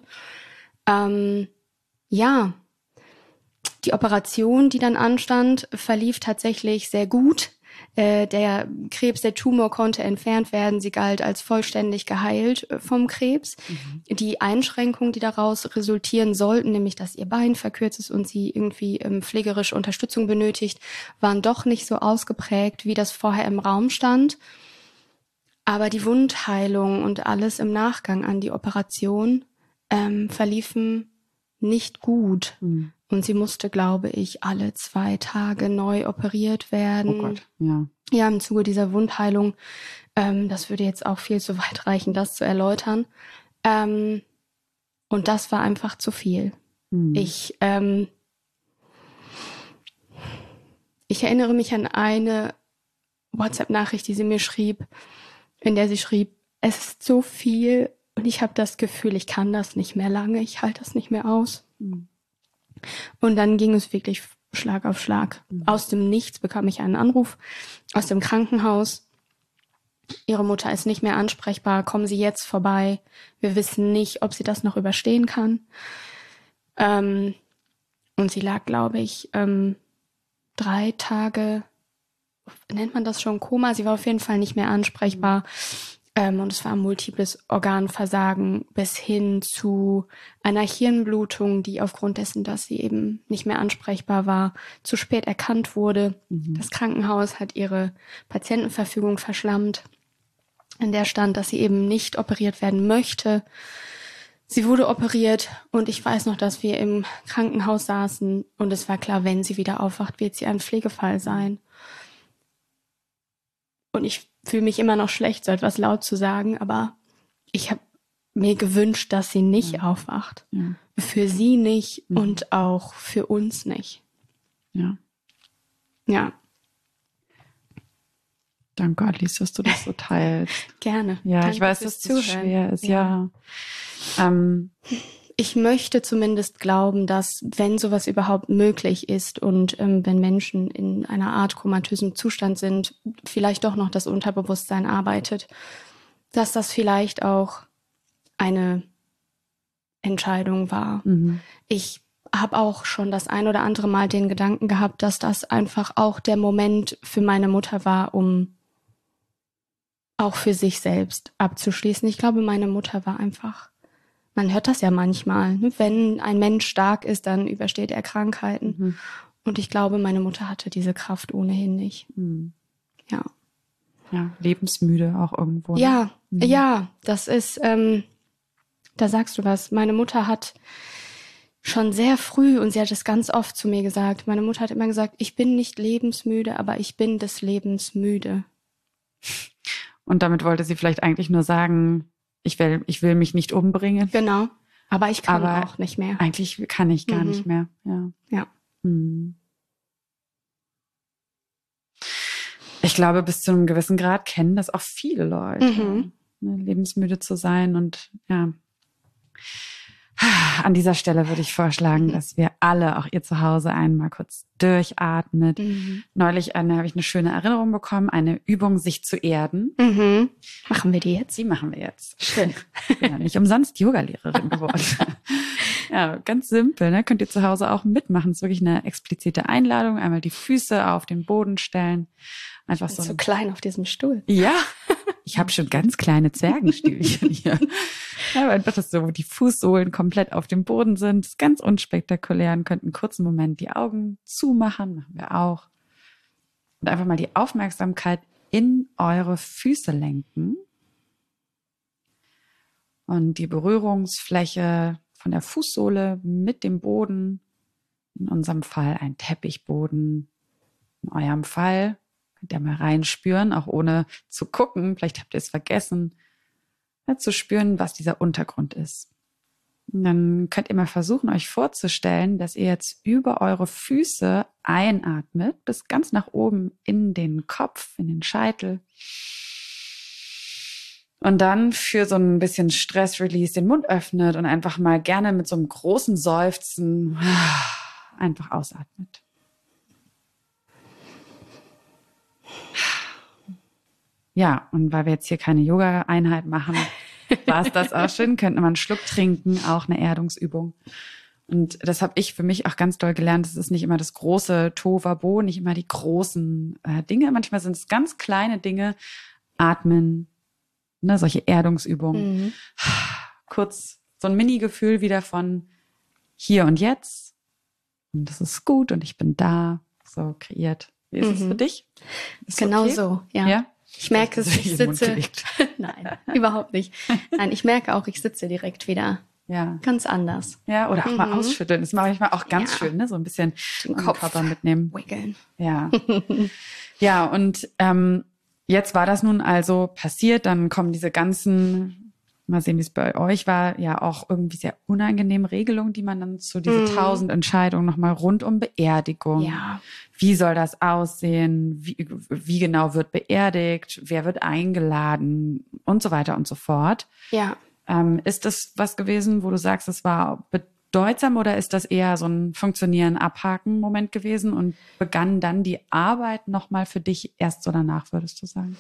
Ja, die Operation, die dann anstand, verlief tatsächlich sehr gut. Der Krebs, der Tumor konnte entfernt werden. Sie galt als vollständig geheilt vom Krebs. Die Einschränkungen, die daraus resultieren sollten, nämlich dass ihr Bein verkürzt ist und sie irgendwie pflegerische Unterstützung benötigt, waren doch nicht so ausgeprägt, wie das vorher im Raum stand. Aber die Wundheilung und alles im Nachgang an die Operation verliefen nicht gut. Und sie musste, glaube ich, alle 2 Tage neu operiert werden. Oh Gott, ja. Ja, im Zuge dieser Wundheilung. Das würde jetzt auch viel zu weit reichen, das zu erläutern. Und das war einfach zu viel. Ich erinnere mich an eine WhatsApp-Nachricht, die sie mir schrieb, in der sie schrieb, es ist so viel und ich habe das Gefühl, ich kann das nicht mehr lange, ich halte das nicht mehr aus. Und dann ging es wirklich Schlag auf Schlag. Aus dem Nichts bekam ich einen Anruf aus dem Krankenhaus. Ihre Mutter ist nicht mehr ansprechbar, kommen Sie jetzt vorbei. Wir wissen nicht, ob sie das noch überstehen kann. Und sie lag, glaube ich, 3 Tage, nennt man das schon Koma? Sie war auf jeden Fall nicht mehr ansprechbar. Und es war multiples Organversagen bis hin zu einer Hirnblutung, die aufgrund dessen, dass sie eben nicht mehr ansprechbar war, zu spät erkannt wurde. Das Krankenhaus hat ihre Patientenverfügung verschlammt, in der stand, dass sie eben nicht operiert werden möchte. Sie wurde operiert und ich weiß noch, dass wir im Krankenhaus saßen und es war klar, wenn sie wieder aufwacht, wird sie ein Pflegefall sein. Und ich fühle mich immer noch schlecht, so etwas laut zu sagen, aber ich habe mir gewünscht, dass sie nicht aufwacht. Ja. Für sie nicht und auch für uns nicht. Ja. Ja. Danke, Alice, dass du das so teilst. Gerne. Ja, Danke, ich weiß, dass das schwer ist, ja. Ich möchte zumindest glauben, dass, wenn sowas überhaupt möglich ist und wenn Menschen in einer Art komatösen Zustand sind, vielleicht doch noch das Unterbewusstsein arbeitet, dass das vielleicht auch eine Entscheidung war. Ich habe auch schon das ein oder andere Mal den Gedanken gehabt, dass das einfach auch der Moment für meine Mutter war, um auch für sich selbst abzuschließen. Ich glaube, meine Mutter war einfach, man hört das ja manchmal, ne? Wenn ein Mensch stark ist, dann übersteht er Krankheiten. Und ich glaube, meine Mutter hatte diese Kraft ohnehin nicht. Ja. Ja, lebensmüde auch irgendwo. Ja, ja, das ist, da sagst du was. Meine Mutter hat schon sehr früh, und sie hat es ganz oft zu mir gesagt, meine Mutter hat immer gesagt, ich bin nicht lebensmüde, aber ich bin des Lebens müde. Und damit wollte sie vielleicht eigentlich nur sagen, ich will mich nicht umbringen. Genau, aber ich kann auch nicht mehr. Eigentlich kann ich gar nicht mehr, ja. Ja. Ich glaube, bis zu einem gewissen Grad kennen das auch viele Leute, ne, lebensmüde zu sein. Und ja, an dieser Stelle würde ich vorschlagen, dass wir alle, auch ihr zu Hause, einmal kurz durchatmet. Neulich habe ich eine schöne Erinnerung bekommen, eine Übung, sich zu erden. Machen wir die jetzt? Die machen wir jetzt. Schön. Ich bin ja nicht umsonst Yoga-Lehrerin geworden. Ja, ganz simpel, ne? Könnt ihr zu Hause auch mitmachen. Es ist wirklich eine explizite Einladung. Einmal die Füße auf den Boden stellen. Einfach so. So klein auf diesem Stuhl. Ja, ich habe schon ganz kleine Zwergenstühlchen hier. Ja, aber einfach, dass so die Fußsohlen komplett auf dem Boden sind. Das ist ganz unspektakulär und könnt einen kurzen Moment die Augen zumachen. Machen wir auch. Und einfach mal die Aufmerksamkeit in eure Füße lenken. Und die Berührungsfläche von der Fußsohle mit dem Boden. In unserem Fall ein Teppichboden. In eurem Fall könnt ihr mal reinspüren, auch ohne zu gucken. Vielleicht habt ihr es vergessen, ja, zu spüren, was dieser Untergrund ist. Und dann könnt ihr mal versuchen, euch vorzustellen, dass ihr jetzt über eure Füße einatmet, bis ganz nach oben in den Kopf, in den Scheitel. Und dann für so ein bisschen Stress-Release den Mund öffnet und einfach mal gerne mit so einem großen Seufzen einfach ausatmet. Ja, und weil wir jetzt hier keine Yoga-Einheit machen, war es das auch schön. Könnte man einen Schluck trinken, auch eine Erdungsübung. Und das habe ich für mich auch ganz doll gelernt. Es ist nicht immer das große Tohuwabohu, nicht immer die großen Dinge. Manchmal sind es ganz kleine Dinge. Atmen, ne, solche Erdungsübungen. Mhm. Kurz so ein Mini-Gefühl wieder von hier und jetzt. Und das ist gut und ich bin da. So kreiert. Wie ist es für dich? Ist genau okay? So, ja. Ich merke es, ich sitze. Nein, überhaupt nicht. Nein, ich merke auch, ich sitze direkt wieder ganz anders. Ja, oder auch mal ausschütteln. Das mache ich mal auch ganz schön, ne? So ein bisschen den Körper mitnehmen. Wickeln. Ja. Ja, und jetzt war das nun also passiert. Dann kommen diese ganzen, mal sehen, wie es bei euch war, ja auch irgendwie sehr unangenehme Regelungen, die man dann zu diese 1000 Entscheidungen nochmal rund um Beerdigung. Ja. Wie soll das aussehen? Wie genau wird beerdigt? Wer wird eingeladen? Und so weiter und so fort. Ja. Ist das was gewesen, wo du sagst, es war bedeutsam oder ist das eher so ein Funktionieren, Abhaken Moment gewesen und begann dann die Arbeit nochmal für dich erst so danach, würdest du sagen?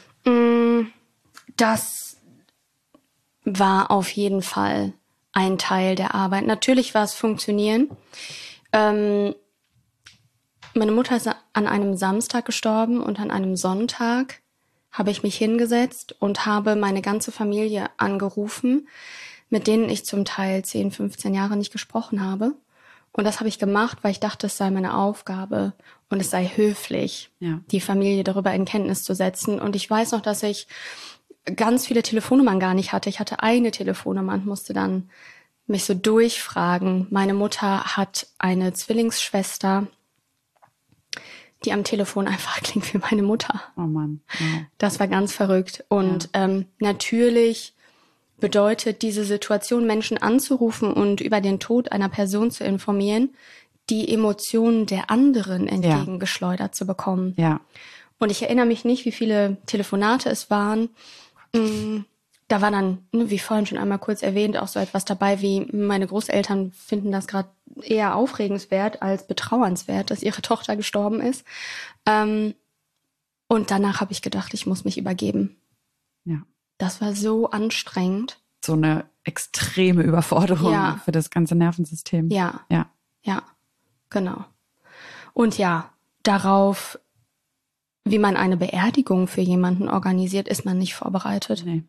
Das war auf jeden Fall ein Teil der Arbeit. Natürlich war es Funktionieren. Meine Mutter ist an einem Samstag gestorben und an einem Sonntag habe ich mich hingesetzt und habe meine ganze Familie angerufen, mit denen ich zum Teil 10, 15 Jahre nicht gesprochen habe. Und das habe ich gemacht, weil ich dachte, es sei meine Aufgabe und es sei höflich, die Familie darüber in Kenntnis zu setzen. Und ich weiß noch, dass ich ganz viele Telefonnummern gar nicht hatte. Ich hatte eine Telefonnummer und musste dann mich so durchfragen. Meine Mutter hat eine Zwillingsschwester, die am Telefon einfach klingt wie meine Mutter. Oh Mann. Wow. Das war ganz verrückt. Und natürlich bedeutet diese Situation, Menschen anzurufen und über den Tod einer Person zu informieren, die Emotionen der anderen entgegengeschleudert zu bekommen. Ja. Und ich erinnere mich nicht, wie viele Telefonate es waren. Da war dann, wie vorhin schon einmal kurz erwähnt, auch so etwas dabei wie, meine Großeltern finden das gerade eher aufregenswert als betrauernswert, dass ihre Tochter gestorben ist. Und danach habe ich gedacht, ich muss mich übergeben. Ja. Das war so anstrengend. So eine extreme Überforderung für das ganze Nervensystem. Ja, genau. Und darauf, wie man eine Beerdigung für jemanden organisiert, ist man nicht vorbereitet. Nee.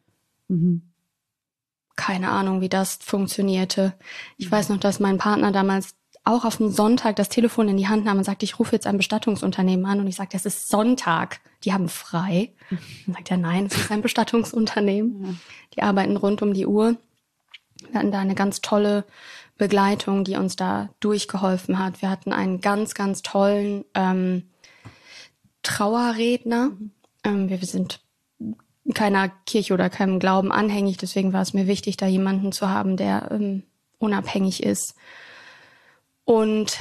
Keine Ahnung, wie das funktionierte. Ich weiß noch, dass mein Partner damals auch auf dem Sonntag das Telefon in die Hand nahm und sagte, ich rufe jetzt ein Bestattungsunternehmen an. Und ich sagte, es ist Sonntag, die haben frei. Dann sagt er, nein, es ist ein Bestattungsunternehmen. Die arbeiten rund um die Uhr. Wir hatten da eine ganz tolle Begleitung, die uns da durchgeholfen hat. Wir hatten einen ganz, ganz tollen Trauerredner. Wir sind keiner Kirche oder keinem Glauben anhängig, deswegen war es mir wichtig, da jemanden zu haben, der unabhängig ist. Und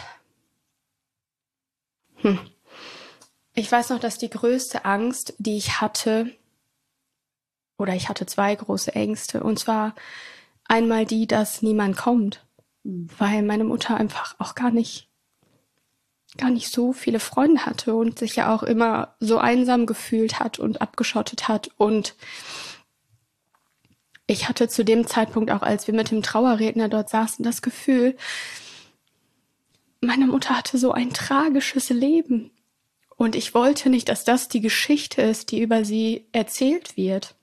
ich weiß noch, dass die größte Angst, die ich hatte, oder ich hatte 2 große Ängste, und zwar einmal die, dass niemand kommt, weil meine Mutter einfach auch gar nicht so viele Freunde hatte und sich ja auch immer so einsam gefühlt hat und abgeschottet hat. Und ich hatte zu dem Zeitpunkt auch, als wir mit dem Trauerredner dort saßen, das Gefühl, meine Mutter hatte so ein tragisches Leben. Und ich wollte nicht, dass das die Geschichte ist, die über sie erzählt wird.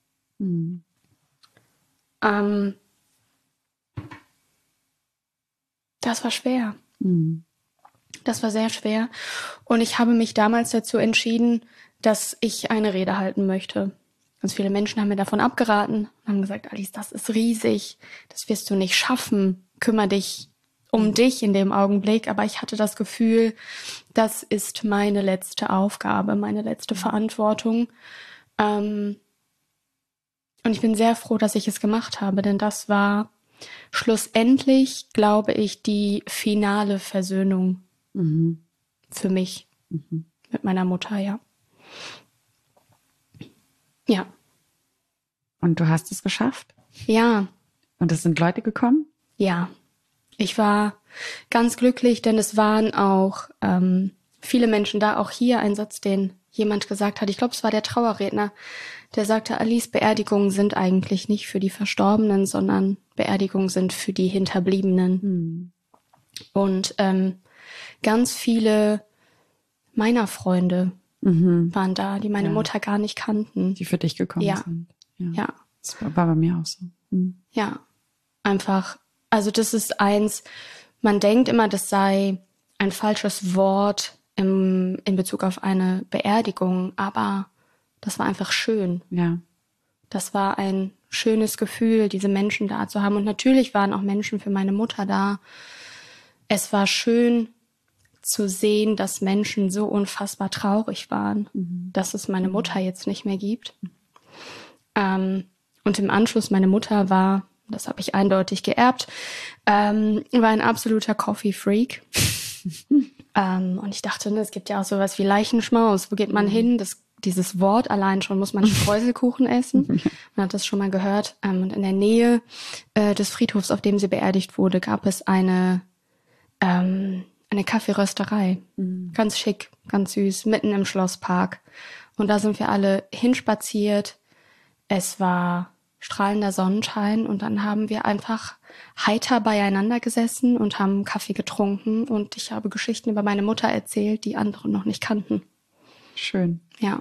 Das war schwer. Das war sehr schwer. Und ich habe mich damals dazu entschieden, dass ich eine Rede halten möchte. Ganz viele Menschen haben mir davon abgeraten und haben gesagt, Alice, das ist riesig, das wirst du nicht schaffen. Kümmere dich um dich in dem Augenblick. Aber ich hatte das Gefühl, das ist meine letzte Aufgabe, meine letzte Verantwortung. Und ich bin sehr froh, dass ich es gemacht habe, denn das war schlussendlich, glaube ich, die finale Versöhnung für mich mit meiner Mutter, ja. Und du hast es geschafft? Ja. Und es sind Leute gekommen? Ja. Ich war ganz glücklich, denn es waren auch viele Menschen da. Auch hier ein Satz, den jemand gesagt hat. Ich glaube, es war der Trauerredner, der sagte, Alice, Beerdigungen sind eigentlich nicht für die Verstorbenen, sondern Beerdigungen sind für die Hinterbliebenen. Und ganz viele meiner Freunde waren da, die meine Mutter gar nicht kannten. Die für dich gekommen sind. Ja. Das war bei mir auch so. Ja, einfach, also das ist eins, man denkt immer, das sei ein falsches Wort in Bezug auf eine Beerdigung, aber das war einfach schön. Ja. Das war ein schönes Gefühl, diese Menschen da zu haben. Und natürlich waren auch Menschen für meine Mutter da. Es war schön zu sehen, dass Menschen so unfassbar traurig waren, dass es meine Mutter jetzt nicht mehr gibt. Und im Anschluss, meine Mutter war, das habe ich eindeutig geerbt, war ein absoluter Coffee-Freak. Und ich dachte, es gibt ja auch sowas wie Leichenschmaus. Wo geht man hin? Dieses Wort allein schon, muss man Streuselkuchen essen. Man hat das schon mal gehört. Und in der Nähe des Friedhofs, auf dem sie beerdigt wurde, gab es eine Kaffeerösterei. Ganz schick, ganz süß, mitten im Schlosspark. Und da sind wir alle hinspaziert. Es war strahlender Sonnenschein und dann haben wir einfach heiter beieinander gesessen und haben Kaffee getrunken und ich habe Geschichten über meine Mutter erzählt, die andere noch nicht kannten. Schön. Ja.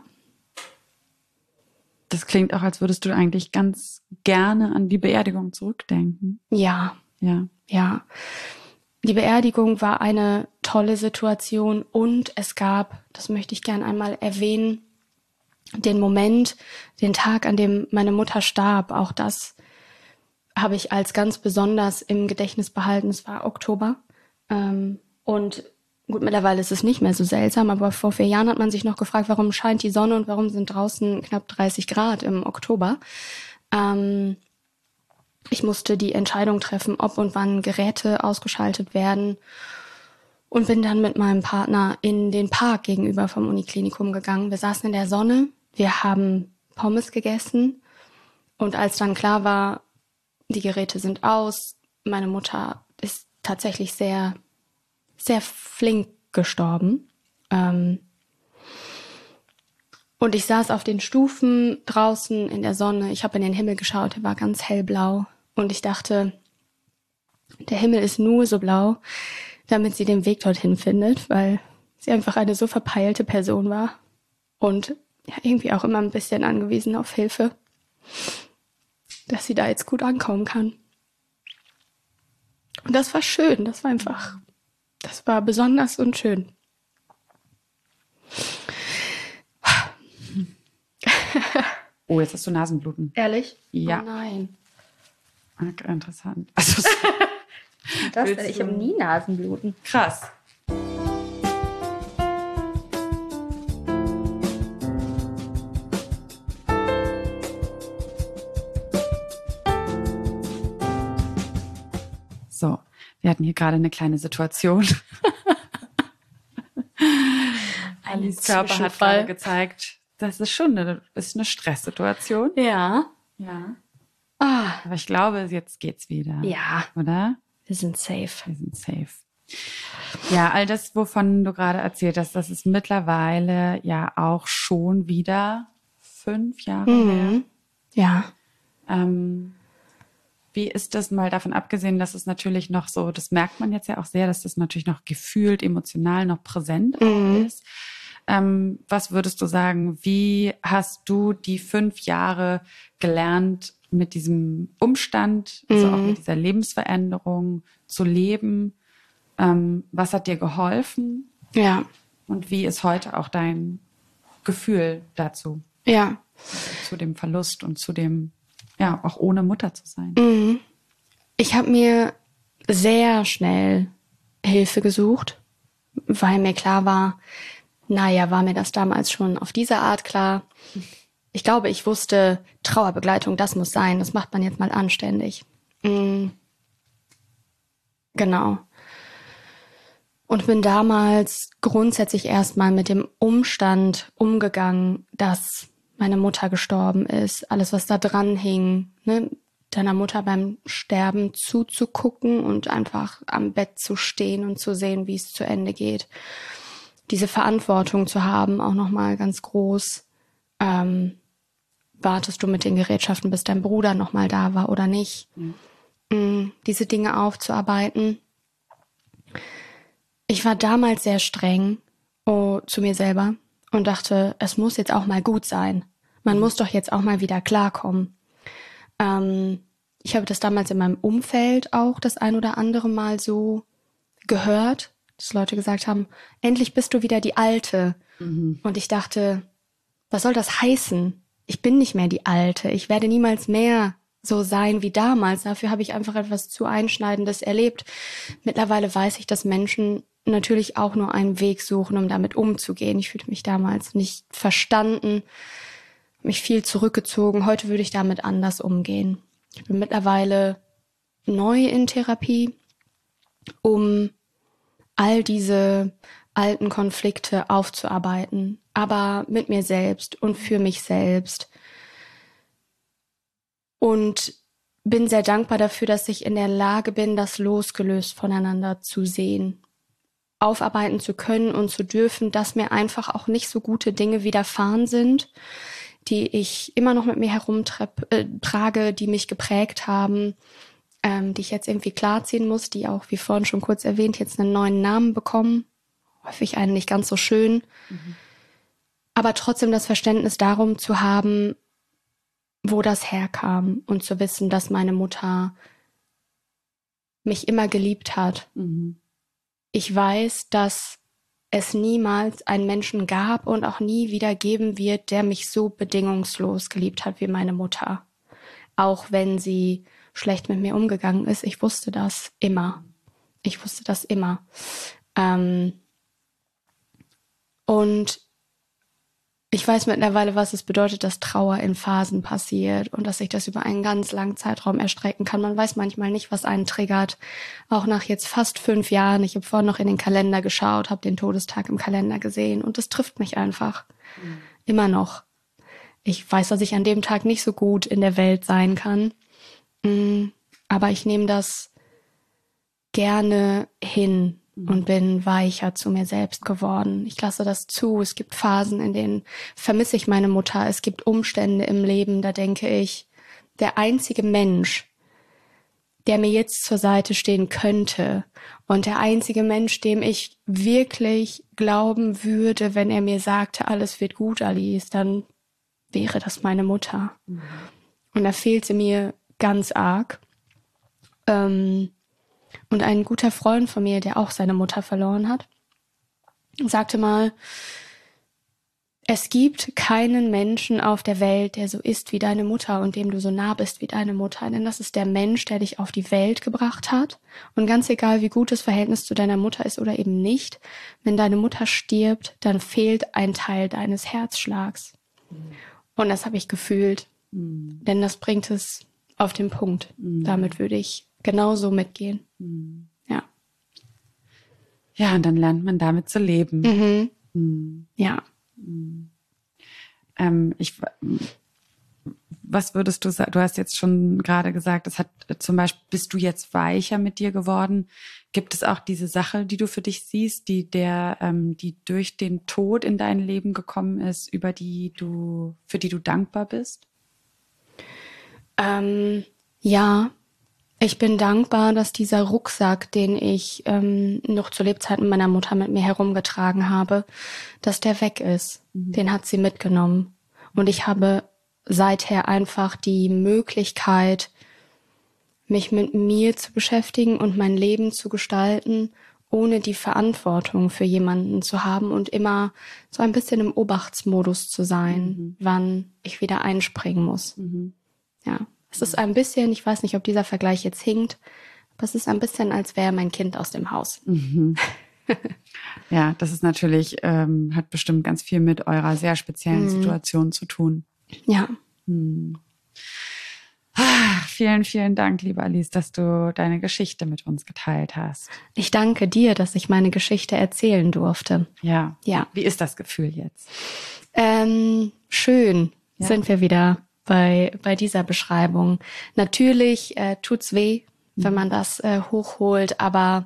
Das klingt auch, als würdest du eigentlich ganz gerne an die Beerdigung zurückdenken. Ja. Ja. Ja. Die Beerdigung war eine tolle Situation und es gab, das möchte ich gern einmal erwähnen, den Moment, den Tag, an dem meine Mutter starb. Auch das habe ich als ganz besonders im Gedächtnis behalten. Es war Oktober. Und gut, mittlerweile ist es nicht mehr so seltsam, aber vor 4 Jahren hat man sich noch gefragt, warum scheint die Sonne und warum sind draußen knapp 30 Grad im Oktober. Ich musste die Entscheidung treffen, ob und wann Geräte ausgeschaltet werden und bin dann mit meinem Partner in den Park gegenüber vom Uniklinikum gegangen. Wir saßen in der Sonne, wir haben Pommes gegessen und als dann klar war, die Geräte sind aus, meine Mutter ist tatsächlich sehr, sehr flink gestorben. Und ich saß auf den Stufen draußen in der Sonne. Ich habe in den Himmel geschaut, er war ganz hellblau. Und ich dachte, der Himmel ist nur so blau, damit sie den Weg dorthin findet, weil sie einfach eine so verpeilte Person war. Und ja, irgendwie auch immer ein bisschen angewiesen auf Hilfe, dass sie da jetzt gut ankommen kann. Und das war schön, das war besonders und schön. Oh, jetzt hast du Nasenbluten. Ehrlich? Ja. Oh nein. Okay, interessant. Also, Ich habe nie Nasenbluten. Krass. So, wir hatten hier gerade eine kleine Situation. Alice Körper hat gerade gezeigt, das ist schon eine Stresssituation. Ja. Ja. Ah. Aber ich glaube, jetzt geht's wieder. Ja. Oder? Wir sind safe. Wir sind safe. Ja, all das, wovon du gerade erzählt hast, das ist mittlerweile ja auch schon wieder 5 Jahre her. Ja. Wie ist das mal davon abgesehen, dass es natürlich noch so, das merkt man jetzt ja auch sehr, dass das natürlich noch gefühlt, emotional noch präsent ist. Was würdest du sagen, wie hast du die 5 Jahre gelernt, mit diesem Umstand, also auch mit dieser Lebensveränderung zu leben? Was hat dir geholfen? Ja. Und wie ist heute auch dein Gefühl dazu? Ja. Zu dem Verlust und zu dem, ja, auch ohne Mutter zu sein. Ich habe mir sehr schnell Hilfe gesucht, weil mir klar war, war mir das damals schon auf diese Art klar. Ich glaube, ich wusste, Trauerbegleitung, das muss sein, das macht man jetzt mal anständig. Genau. Und bin damals grundsätzlich erstmal mit dem Umstand umgegangen, dass meine Mutter gestorben ist, alles, was da dran hing, ne? Deiner Mutter beim Sterben zuzugucken und einfach am Bett zu stehen und zu sehen, wie es zu Ende geht. Diese Verantwortung zu haben, auch nochmal ganz groß. Wartest du mit den Gerätschaften, bis dein Bruder nochmal da war oder nicht? Diese Dinge aufzuarbeiten. Ich war damals sehr streng zu mir selber und dachte, es muss jetzt auch mal gut sein. Man muss doch jetzt auch mal wieder klarkommen. Ich habe das damals in meinem Umfeld auch das ein oder andere Mal so gehört, dass Leute gesagt haben, endlich bist du wieder die Alte. Und ich dachte, was soll das heißen? Ich bin nicht mehr die Alte. Ich werde niemals mehr so sein wie damals. Dafür habe ich einfach etwas zu Einschneidendes erlebt. Mittlerweile weiß ich, dass Menschen natürlich auch nur einen Weg suchen, um damit umzugehen. Ich fühlte mich damals nicht verstanden, mich viel zurückgezogen. Heute würde ich damit anders umgehen. Ich bin mittlerweile neu in Therapie, um all diese alten Konflikte aufzuarbeiten, aber mit mir selbst und für mich selbst. Und bin sehr dankbar dafür, dass ich in der Lage bin, das losgelöst voneinander zu sehen, aufarbeiten zu können und zu dürfen, dass mir einfach auch nicht so gute Dinge widerfahren sind, die ich immer noch mit mir herumtrage, die mich geprägt haben, die ich jetzt irgendwie klarziehen muss, die auch, wie vorhin schon kurz erwähnt, jetzt einen neuen Namen bekommen. Häufig einen nicht ganz so schön. Aber trotzdem das Verständnis darum zu haben, wo das herkam und zu wissen, dass meine Mutter mich immer geliebt hat. Ich weiß, dass es niemals einen Menschen gab und auch nie wieder geben wird, der mich so bedingungslos geliebt hat wie meine Mutter. Auch wenn sie schlecht mit mir umgegangen ist. Ich wusste das immer. Und ich weiß mittlerweile, was es bedeutet, dass Trauer in Phasen passiert und dass sich das über einen ganz langen Zeitraum erstrecken kann. Man weiß manchmal nicht, was einen triggert. Auch nach jetzt fast 5 Jahren. Ich habe vorhin noch in den Kalender geschaut, habe den Todestag im Kalender gesehen und das trifft mich einfach. Immer noch. Ich weiß, dass ich an dem Tag nicht so gut in der Welt sein kann. Aber ich nehme das gerne hin und bin weicher zu mir selbst geworden. Ich lasse das zu. Es gibt Phasen, in denen vermisse ich meine Mutter. Es gibt Umstände im Leben, da denke ich, der einzige Mensch, der mir jetzt zur Seite stehen könnte und der einzige Mensch, dem ich wirklich glauben würde, wenn er mir sagte, alles wird gut, Alice, dann wäre das meine Mutter. Und da fehlt sie mir ganz arg. Und ein guter Freund von mir, der auch seine Mutter verloren hat, sagte mal, es gibt keinen Menschen auf der Welt, der so ist wie deine Mutter und dem du so nah bist wie deine Mutter. Denn das ist der Mensch, der dich auf die Welt gebracht hat. Und ganz egal, wie gut das Verhältnis zu deiner Mutter ist oder eben nicht, wenn deine Mutter stirbt, dann fehlt ein Teil deines Herzschlags. Und das habe ich gefühlt. Denn das bringt es auf den Punkt. Damit würde ich genauso mitgehen. Ja. Ja, und dann lernt man damit zu leben. Ja. Was würdest du sagen? Du hast jetzt schon gerade gesagt, es hat zum Beispiel, bist du jetzt weicher mit dir geworden? Gibt es auch diese Sache, die du für dich siehst, die durch den Tod in dein Leben gekommen ist, für die du dankbar bist? Ja. Ich bin dankbar, dass dieser Rucksack, den ich noch zu Lebzeiten meiner Mutter mit mir herumgetragen habe, dass der weg ist. Den hat sie mitgenommen. Und ich habe seither einfach die Möglichkeit, mich mit mir zu beschäftigen und mein Leben zu gestalten, ohne die Verantwortung für jemanden zu haben und immer so ein bisschen im Obachtsmodus zu sein, wann ich wieder einspringen muss. Ja. Es ist ein bisschen, ich weiß nicht, ob dieser Vergleich jetzt hinkt, aber es ist ein bisschen, als wäre mein Kind aus dem Haus. Ja, das ist natürlich, hat bestimmt ganz viel mit eurer sehr speziellen Situation zu tun. Ja. Vielen, vielen Dank, liebe Alice, dass du deine Geschichte mit uns geteilt hast. Ich danke dir, dass ich meine Geschichte erzählen durfte. Ja. Ja. Wie ist das Gefühl jetzt? Schön. sind wir wieder bei dieser Beschreibung. Natürlich tut's weh, wenn man das hochholt, aber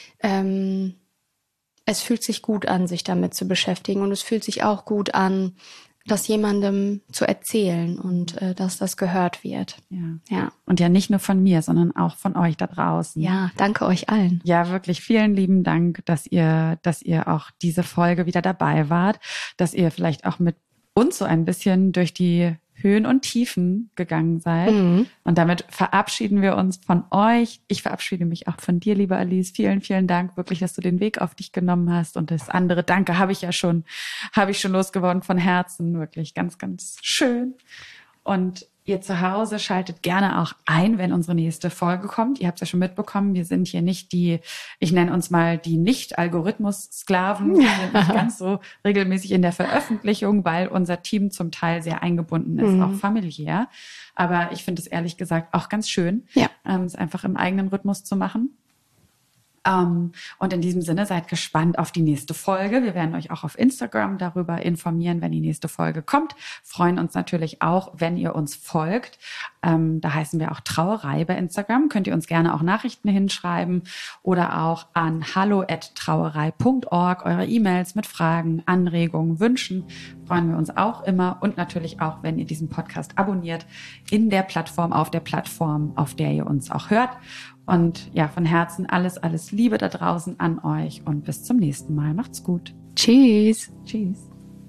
es fühlt sich gut an, sich damit zu beschäftigen, und es fühlt sich auch gut an, das jemandem zu erzählen und dass das gehört wird. Ja. Und ja nicht nur von mir, sondern auch von euch da draußen. Ja, danke euch allen. Ja, wirklich vielen lieben Dank, dass ihr auch diese Folge wieder dabei wart, dass ihr vielleicht auch mit uns so ein bisschen durch die Höhen und Tiefen gegangen seid. Und damit verabschieden wir uns von euch. Ich verabschiede mich auch von dir, liebe Alice. Vielen, vielen Dank wirklich, dass du den Weg auf dich genommen hast. Und das andere Danke habe ich schon losgeworden von Herzen. Wirklich ganz, ganz schön. Und ihr zu Hause schaltet gerne auch ein, wenn unsere nächste Folge kommt. Ihr habt es ja schon mitbekommen, wir sind hier nicht ich nenne uns mal die Nicht-Algorithmus-Sklaven. Wir sind nicht ganz so regelmäßig in der Veröffentlichung, weil unser Team zum Teil sehr eingebunden ist, auch familiär. Aber ich finde es ehrlich gesagt auch ganz schön, es einfach im eigenen Rhythmus zu machen. Und in diesem Sinne seid gespannt auf die nächste Folge. Wir werden euch auch auf Instagram darüber informieren, wenn die nächste Folge kommt. Freuen uns natürlich auch, wenn ihr uns folgt. Da heißen wir auch Trauerei bei Instagram. Könnt ihr uns gerne auch Nachrichten hinschreiben oder auch an hallo@trauerei.org eure E-Mails mit Fragen, Anregungen, Wünschen. Freuen wir uns auch immer. Und natürlich auch, wenn ihr diesen Podcast abonniert auf der Plattform, auf der ihr uns auch hört. Und ja, von Herzen alles Liebe da draußen an euch und bis zum nächsten Mal. Macht's gut. Tschüss. Tschüss.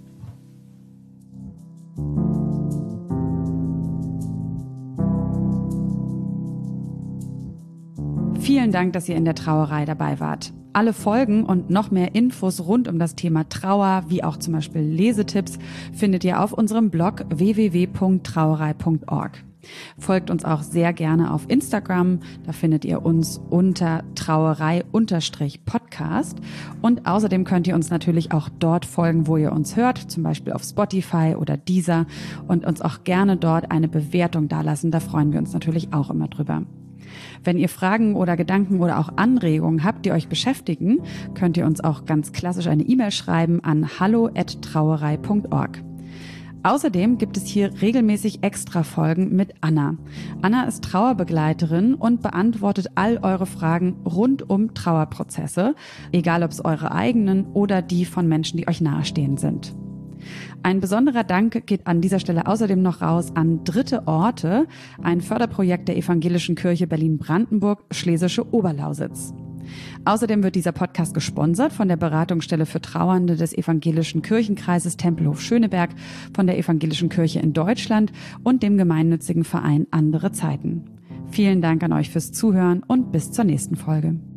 Vielen Dank, dass ihr in der Trauerei dabei wart. Alle Folgen und noch mehr Infos rund um das Thema Trauer, wie auch zum Beispiel Lesetipps, findet ihr auf unserem Blog www.trauerei.org. Folgt uns auch sehr gerne auf Instagram. Da findet ihr uns unter Trauerei_Podcast. Und außerdem könnt ihr uns natürlich auch dort folgen, wo ihr uns hört, zum Beispiel auf Spotify oder Deezer, und uns auch gerne dort eine Bewertung dalassen. Da freuen wir uns natürlich auch immer drüber. Wenn ihr Fragen oder Gedanken oder auch Anregungen habt, die euch beschäftigen, könnt ihr uns auch ganz klassisch eine E-Mail schreiben an hallo@trauerei.org. Außerdem gibt es hier regelmäßig Extra-Folgen mit Anna. Anna ist Trauerbegleiterin und beantwortet all eure Fragen rund um Trauerprozesse, egal ob es eure eigenen oder die von Menschen, die euch nahestehen sind. Ein besonderer Dank geht an dieser Stelle außerdem noch raus an Dritte Orte, ein Förderprojekt der Evangelischen Kirche Berlin-Brandenburg, Schlesische Oberlausitz. Außerdem wird dieser Podcast gesponsert von der Beratungsstelle für Trauernde des Evangelischen Kirchenkreises Tempelhof-Schöneberg, von der Evangelischen Kirche in Deutschland und dem gemeinnützigen Verein Andere Zeiten. Vielen Dank an euch fürs Zuhören und bis zur nächsten Folge.